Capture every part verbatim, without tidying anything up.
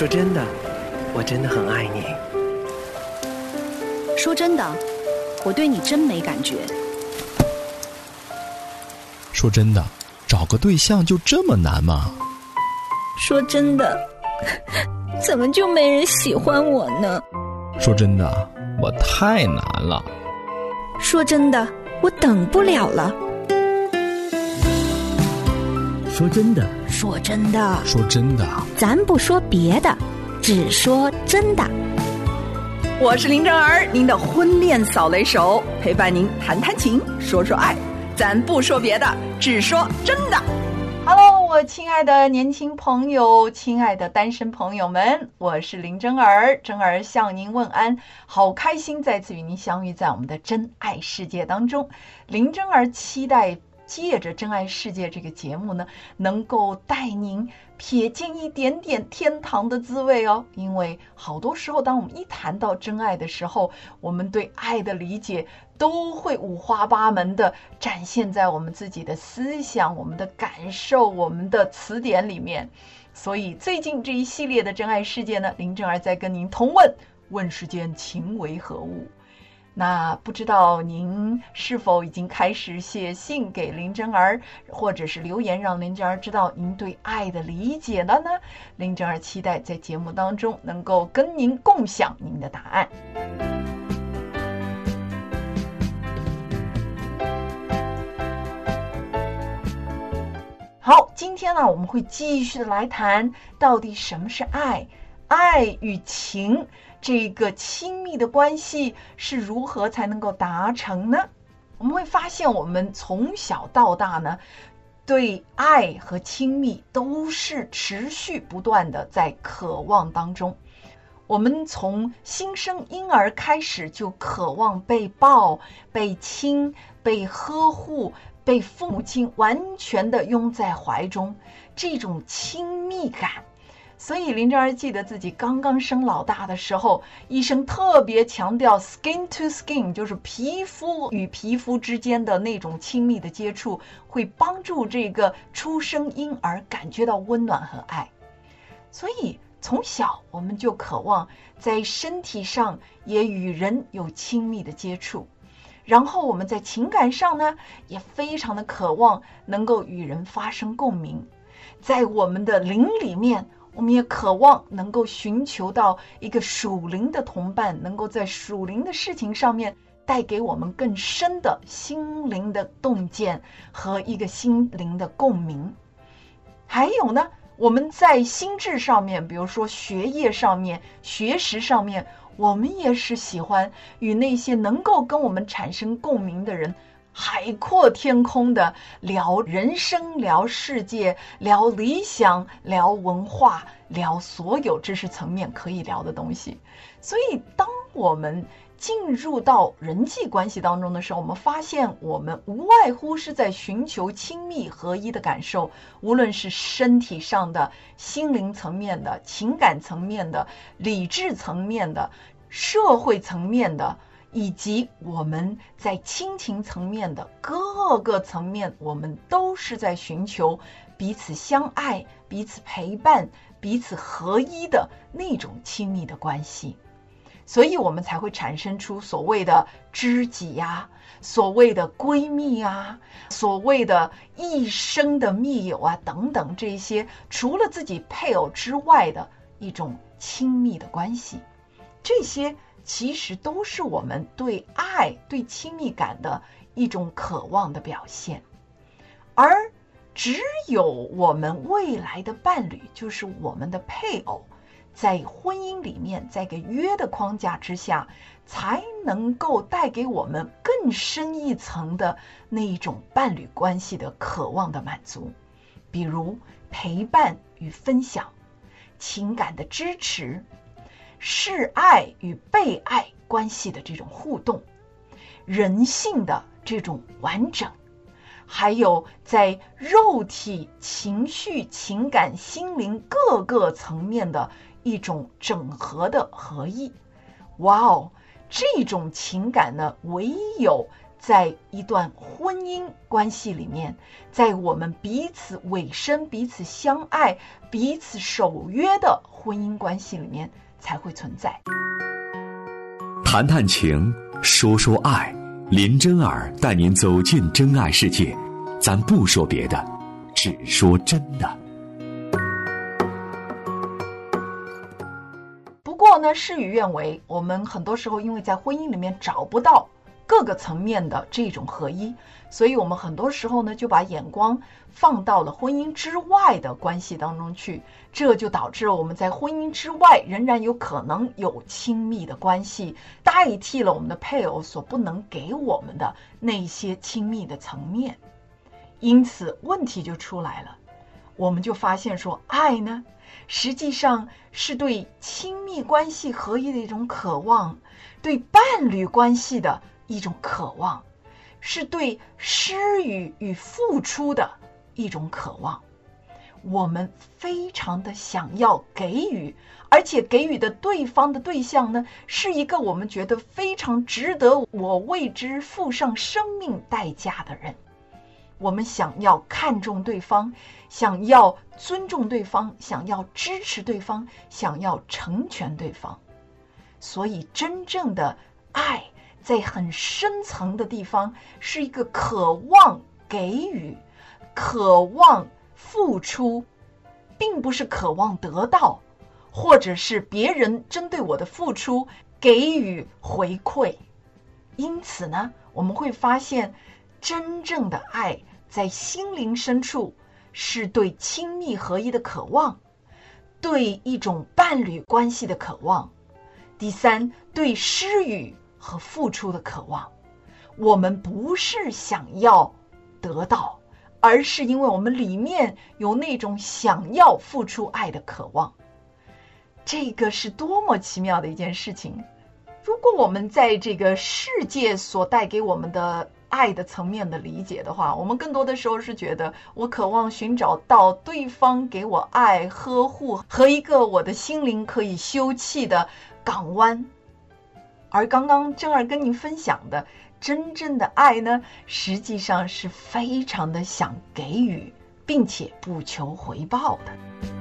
说真的，我真的很爱你。 说真的，我对你真没感觉。 说真的，找个对象就这么难吗？ 说真的，怎么就没人喜欢我呢？ 说真的，我太难了。 说真的，我等不了了。 说真的， 说真的， 说真的， 咱不说别的，只说真的。 我是林真儿，您的婚恋扫雷手，陪伴您谈谈情，说说爱，咱不说别的，只说真的。 Hello， 我亲爱的年轻朋友，亲爱的单身朋友们，我是林真儿，真儿向您问安，好开心再次与您相遇在我们的真爱世界当中。林真儿期待借着真爱世界这个节目呢，能够带您瞥见一点点天堂的滋味哦。因为好多时候当我们一谈到真爱的时候，我们对爱的理解都会五花八门的展现在我们自己的思想、我们的感受、我们的词典里面。所以最近这一系列的真爱世界呢，林真儿在跟您同问，问世间情为何物。那不知道您是否已经开始写信给林真儿，或者是留言让林真儿知道您对爱的理解了呢？林真儿期待在节目当中能够跟您共享您的答案。好，今天呢，我们会继续的来谈到底什么是爱，爱与情这个亲密的关系是如何才能够达成呢？我们会发现我们从小到大呢，对爱和亲密都是持续不断的在渴望当中。我们从新生婴儿开始就渴望被抱、被亲、被呵护，被父母亲完全的拥在怀中，这种亲密感。所以林真儿记得自己刚刚生老大的时候，医生特别强调 skin to skin， 就是皮肤与皮肤之间的那种亲密的接触，会帮助这个出生婴儿感觉到温暖和爱。所以从小我们就渴望在身体上也与人有亲密的接触，然后我们在情感上呢，也非常的渴望能够与人发生共鸣。在我们的灵里面，我们也渴望能够寻求到一个属灵的同伴，能够在属灵的事情上面带给我们更深的心灵的洞见和一个心灵的共鸣。还有呢，我们在心智上面，比如说学业上面、学识上面，我们也是喜欢与那些能够跟我们产生共鸣的人海阔天空的聊人生、聊世界、聊理想、聊文化、聊所有知识层面可以聊的东西。所以当我们进入到人际关系当中的时候，我们发现我们无外乎是在寻求亲密合一的感受，无论是身体上的、心灵层面的、情感层面的、理智层面的、社会层面的，以及我们在亲情层面的各个层面，我们都是在寻求彼此相爱、彼此陪伴、彼此合一的那种亲密的关系。所以我们才会产生出所谓的知己呀、所谓的闺蜜啊、所谓的一生的密友啊等等，这些除了自己配偶之外的一种亲密的关系。这些其实都是我们对爱、对亲密感的一种渴望的表现。而只有我们未来的伴侣，就是我们的配偶，在婚姻里面，在个约的框架之下，才能够带给我们更深一层的那一种伴侣关系的渴望的满足。比如陪伴与分享、情感的支持、示爱与被爱关系的这种互动、人性的这种完整，还有在肉体、情绪、情感、心灵各个层面的一种整合的合一。哇哦，这种情感呢，唯有在一段婚姻关系里面，在我们彼此委身、彼此相爱、彼此守约的婚姻关系里面才会存在。 谈谈情，说说爱，林真儿带您走进真爱世界，咱不说别的，只说真的。 不过呢，事与愿违，我们很多时候因为在婚姻里面找不到各个层面的这种合一，所以我们很多时候呢就把眼光放到了婚姻之外的关系当中去，这就导致了我们在婚姻之外仍然有可能有亲密的关系，代替了我们的配偶所不能给我们的那些亲密的层面。因此问题就出来了，我们就发现说，爱呢实际上是对亲密关系合一的一种渴望，对伴侣关系的一种渴望，是对施予与付出的一种渴望。我们非常的想要给予，而且给予的对方的对象呢，是一个我们觉得非常值得我为之付上生命代价的人。我们想要看重对方，想要尊重对方，想要支持对方，想要成全对方。所以真正的爱在很深层的地方是一个渴望给予，渴望付出，并不是渴望得到，或者是别人针对我的付出给予回馈。因此呢，我们会发现真正的爱在心灵深处是对亲密合一的渴望，对一种伴侣关系的渴望，第三，对施予和付出的渴望。我们不是想要得到，而是因为我们里面有那种想要付出爱的渴望。这个是多么奇妙的一件事情。如果我们在这个世界所带给我们的爱的层面的理解的话，我们更多的时候是觉得我渴望寻找到对方给我爱、呵护和一个我的心灵可以休憩的港湾。而刚刚真儿跟您分享的真正的爱呢，实际上是非常的想给予，并且不求回报的。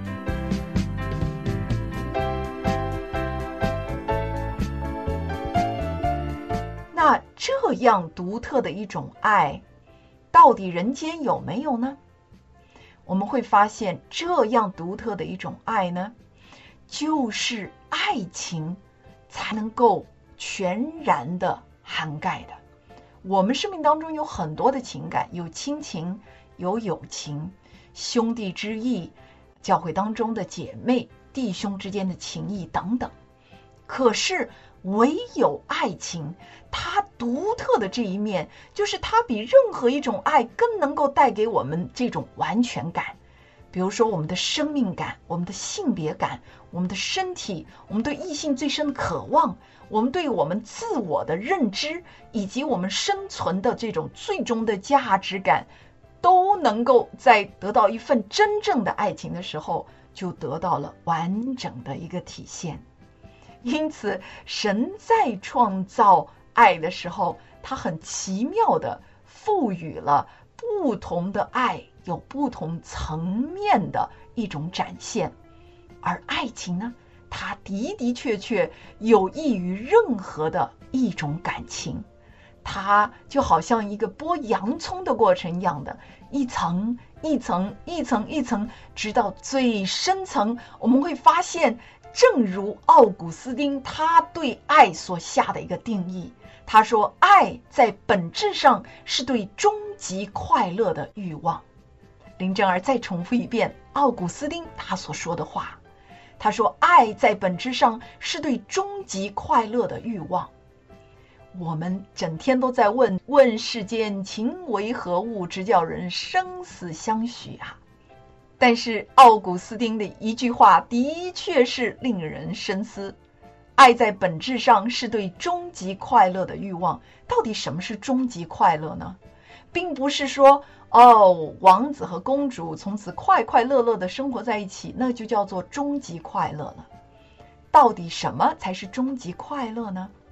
那这样独特的一种爱，到底人间有没有呢？我们会发现，这样独特的一种爱呢，就是爱情才能够全然的涵盖的。我们生命当中有很多的情感，有亲情，有友情，兄弟之义，教会当中的姐妹弟兄之间的情谊等等。可是唯有爱情，它独特的这一面，就是它比任何一种爱更能够带给我们这种完全感。比如说我们的生命感，我们的性别感，我们的身体，我们对异性最深的渴望，我们对我们自我的认知，以及我们生存的这种最终的价值感，都能够在得到一份真正的爱情的时候，就得到了完整的一个体现。因此神在创造爱的时候，他很奇妙的赋予了不同的爱有不同层面的一种展现。而爱情呢，它的的确确有益于任何的一种感情，它就好像一个剥洋葱的过程一样的，一层一层一层一层，直到最深层，我们会发现，正如奥古斯丁他对爱所下的一个定义，他说爱在本质上是对终极快乐的欲望。林真儿再重复一遍奥古斯丁他所说的话，他说爱在本质上是对终极快乐的欲望。我们整天都在问问世间情为何物，直叫人生死相许啊。但是奥古斯丁的一句话的确是令人深思，爱在本质上是对终极快乐的欲望。到底什么是终极快乐呢？并不是说哦，王子和公主从此快快乐乐的生活在一起，那就叫做终极快乐了。到底什么才是终极快乐呢？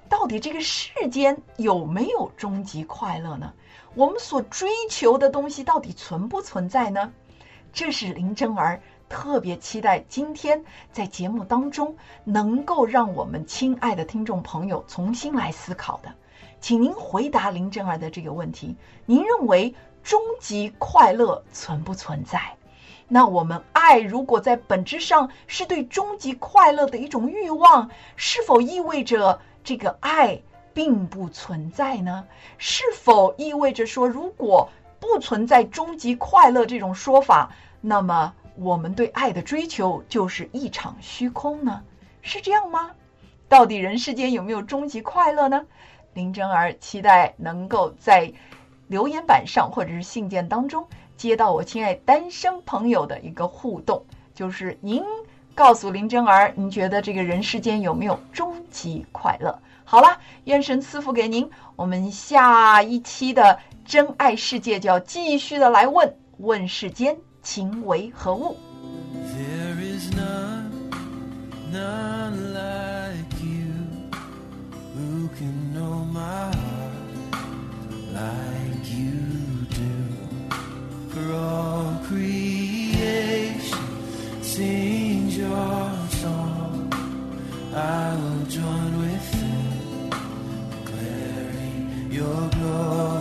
到底这个世间有没有终极快乐呢？我们所追求的东西到底存不存在呢？这是林真儿特别期待今天在节目当中能够让我们亲爱的听众朋友重新来思考的。请您回答林真儿的这个问题，您认为终极快乐存不存在？那我们爱如果在本质上是对终极快乐的一种欲望，是否意味着这个爱并不存在呢？是否意味着说，如果不存在终极快乐这种说法，那么我们对爱的追求就是一场虚空呢？是这样吗？到底人世间有没有终极快乐呢？林真儿期待能够在留言板上或者是信件当中接到我亲爱单身朋友的一个互动，就是您告诉林真儿，您觉得这个人世间有没有终极快乐？好了，愿神赐福给您。我们下一期的真爱世界就要继续的来问问世间情为何物。 There is none, none like you, who can know my heart like you do. For all creation sings your song, I will join with them, declaring your glory.